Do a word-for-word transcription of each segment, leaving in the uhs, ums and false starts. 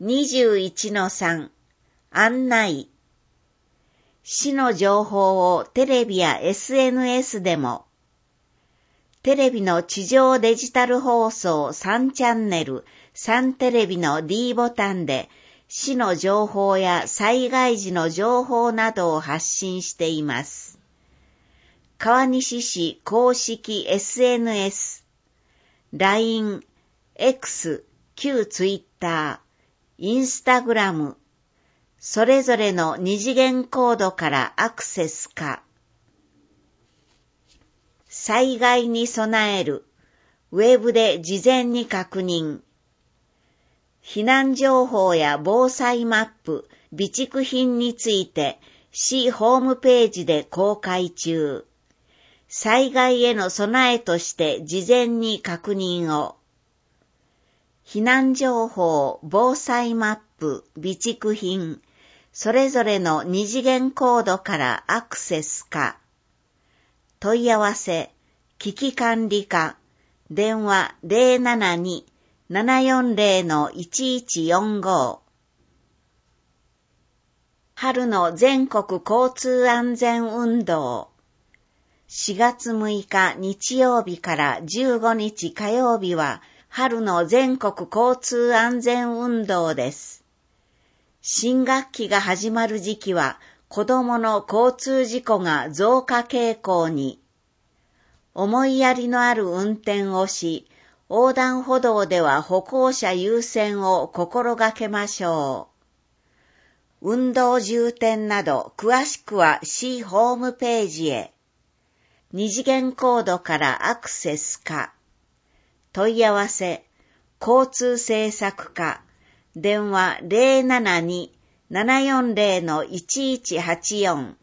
にじゅういちのさん 案内。市の情報をテレビや エスエヌエス でも。テレビの地上デジタル放送さんチャンネル、さんテレビの D ボタンで市の情報や災害時の情報などを発信しています。川西市公式 エスエヌエス、ライン、X、旧ツイッター、インスタグラム、それぞれの二次元コードからアクセスか。災害に備える、ウェブで事前に確認。避難情報や防災マップ、備蓄品について市ホームページで公開中。災害への備えとして事前に確認を。避難情報、防災マップ、備蓄品、それぞれの二次元コードからアクセスか。問い合わせ、危機管理課、電話 ゼロななに ななよんゼロ いちいちよんご。春の全国交通安全運動。しがつむいか日曜日からじゅうごにち火曜日は春の全国交通安全運動です。新学期が始まる時期は子どもの交通事故が増加傾向に。思いやりのある運転をし、横断歩道では歩行者優先を心がけましょう。運動重点など詳しくは市ホームページへ。二次元コードからアクセスか。問い合わせ、交通政策課、電話 ゼロななに ななよんゼロ いちいちはちよん。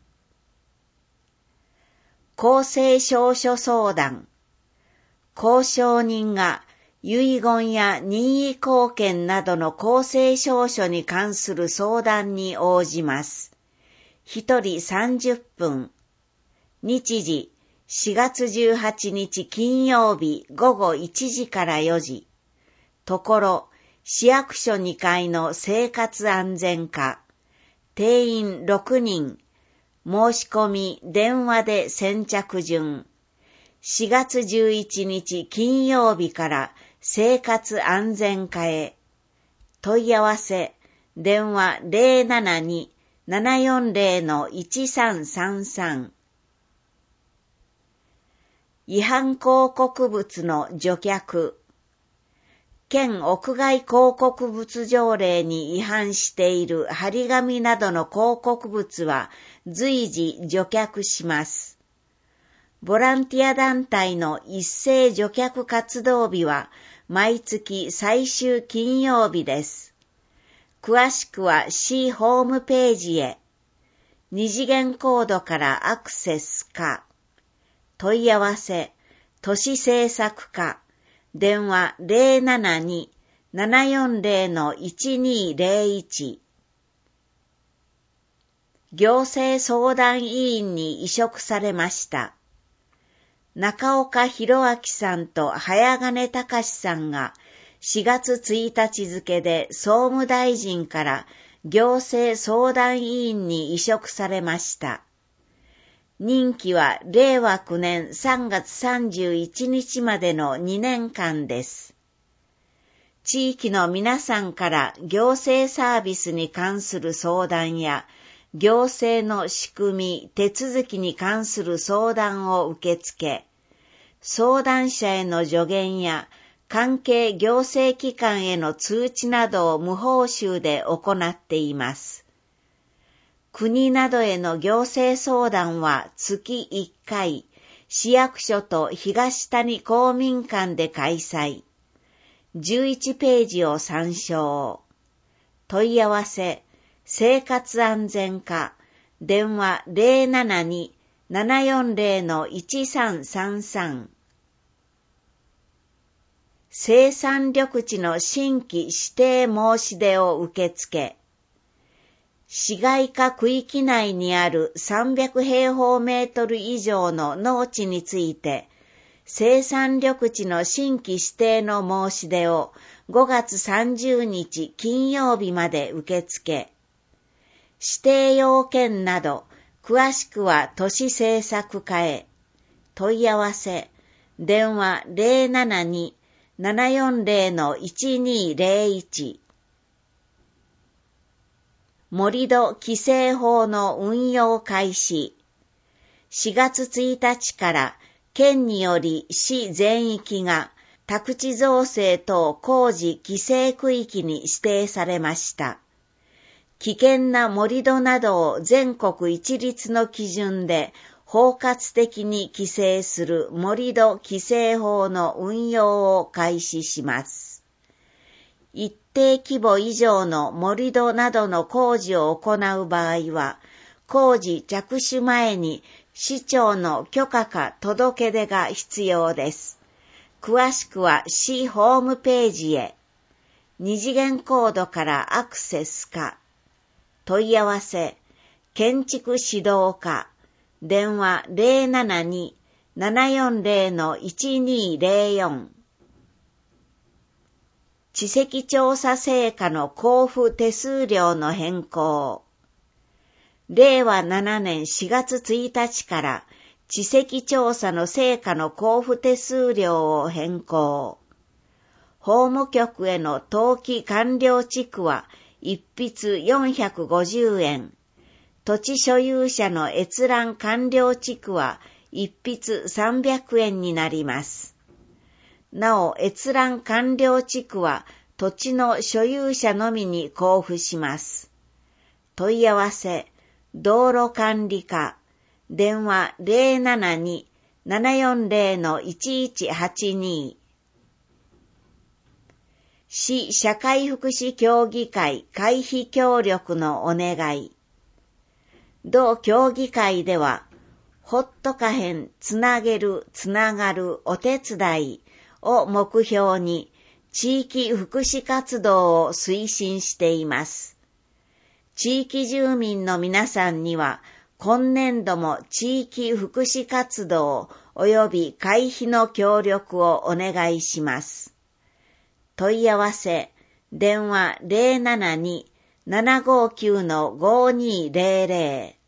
公正証書相談。公証人が遺言や任意後見などの公正証書に関する相談に応じます。一人さんじゅっぷん。日時、しがつじゅうはちにち金曜日ごごいちじからよじ。ところ、市役所にかいの生活安全課。定員ろくにん。申し込み電話で先着順。しがつじゅういちにち金曜日から生活安全課へ。問い合わせ、電話 ゼロななに ななよんゼロ いちさんさんさん。違反広告物の除却。県屋外広告物条例に違反している張り紙などの広告物は随時除却します。ボランティア団体の一斉除却活動日は毎月最終金曜日です。詳しくは市ホームページへ。二次元コードからアクセスか。問い合わせ、都市政策課、電話 ゼロななに ななよんゼロ いちにゼロいち。行政相談委員に委嘱されました。中岡博明さんと早金隆さんがしがつついたち付で総務大臣から行政相談委員に委嘱されました。任期はれいわきゅうねんさんがつさんじゅういちにちまでのにねんかんです。地域の皆さんから行政サービスに関する相談や行政の仕組み、手続きに関する相談を受け付け、相談者への助言や関係行政機関への通知などを無報酬で行っています。国などへの行政相談は月いっかい、市役所と東谷公民館で開催。じゅういちページを参照。問い合わせ、生活安全課、電話 ゼロななに ななよんゼロ いちさんさんさん。生産緑地の新規指定申し出を受け付け、市街化区域内にあるさんびゃくへいほうメートル以上の農地について、生産緑地の新規指定の申し出をごがつさんじゅうにち金曜日まで受付。指定要件など、詳しくは都市政策課へ。問い合わせ、電話 ゼロななに ななよんゼロ いちにゼロいち。盛土規制法の運用開始。しがつついたちから県により市全域が宅地造成等工事規制区域に指定されました。危険な盛土などを全国一律の基準で包括的に規制する盛土規制法の運用を開始します。一定規模以上の盛土などの工事を行う場合は、工事着手前に市長の許可か届け出が必要です。詳しくは市ホームページへ。二次元コードからアクセスか。問い合わせ、建築指導課、電話 ゼロななに ななよんゼロ いちにゼロよん。地籍調査成果の交付手数料の変更。れいわななねんしがつついたちから地籍調査の成果の交付手数料を変更。法務局への登記完了地区は一筆よんひゃくごじゅうえん。土地所有者の閲覧完了地区は一筆さんびゃくえんになります。なお、閲覧完了地区は土地の所有者のみに交付します。問い合わせ、道路管理課、電話 ゼロななに ななよんゼロ いちいちはちに。市社会福祉協議会会費協力のお願い。同協議会では、ほっとかへんつなげるつながるお手伝いを目標に地域福祉活動を推進しています。地域住民の皆さんには今年度も地域福祉活動及び会費の協力をお願いします。問い合わせ、電話 ゼロななに ななごきゅう ごにゼロゼロ。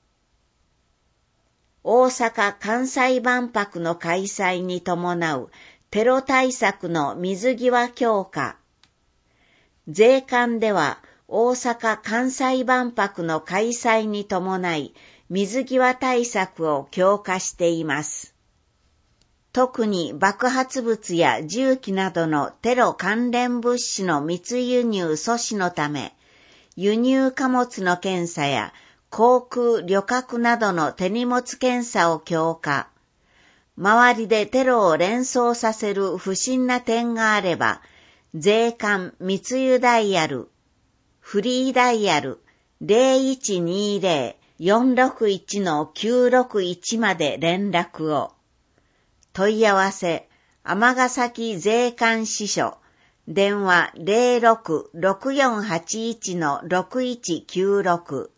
大阪・関西万博の開催に伴うテロ対策の水際強化。税関では大阪・関西万博の開催に伴い水際対策を強化しています。特に爆発物や銃器などのテロ関連物資の密輸入阻止のため、輸入貨物の検査や航空旅客などの手荷物検査を強化。周りでテロを連想させる不審な点があれば、税関密輸ダイヤル、フリーダイヤル ゼロいちにゼロ よんろくいち きゅうろくいち まで連絡を。問い合わせ、尼崎税関支所、電話 ゼロろく ろくよんはちいち ろくいちきゅうろく。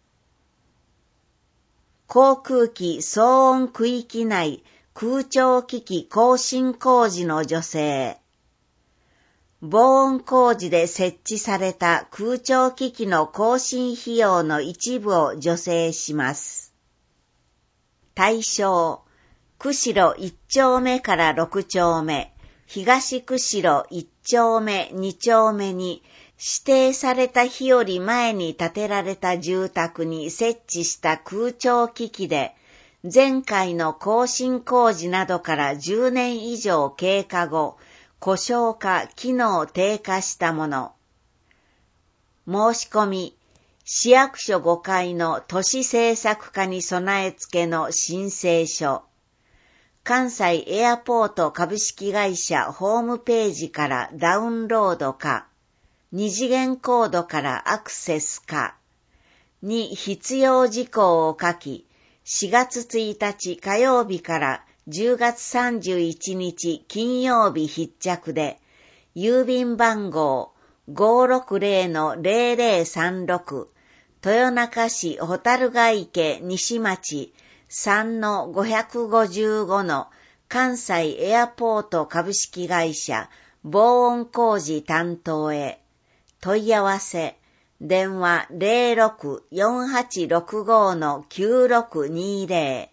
航空機騒音区域内空調機器更新工事の助成。防音工事で設置された空調機器の更新費用の一部を助成します。対象、釧路いっ丁目からろく丁目、東釧路いっ丁目に丁目に指定された日より前に建てられた住宅に設置した空調機器で、前回の更新工事などからじゅうねん以上経過後、故障か機能低下したもの。申し込み、市役所ごかいの都市政策課に備え付けの申請書。関西エアポート株式会社ホームページからダウンロードか、二次元コードからアクセスか、に必要事項を書き、しがつついたち火曜日からじゅうがつさんじゅういちにち金曜日必着で、郵便番号 ごろくゼロ ゼロゼロさんろく、豊中市蛍ヶ池西町 さんのごひゃくごじゅうご の関西エアポート株式会社防音工事担当へ。問い合わせ、電話 ゼロろく よんはちろくご きゅうろくにゼロ。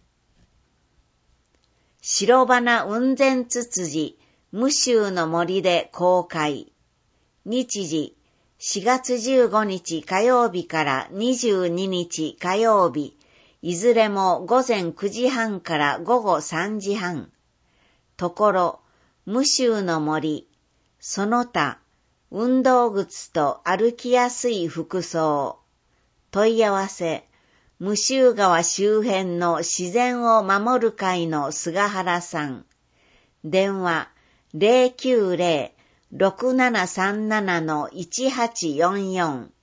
白花雲仙ツツジ、無臭の森で公開。日時、しがつじゅうごにち火曜日からにじゅうににち火曜日、いずれもごぜんくじはんからごごさんじはん。ところ、無臭の森、その他、運動靴と歩きやすい服装。問い合わせ、無臭川周辺の自然を守る会の菅原さん。電話 ゼロきゅうゼロ ろくななさんなな いちはちよんよん。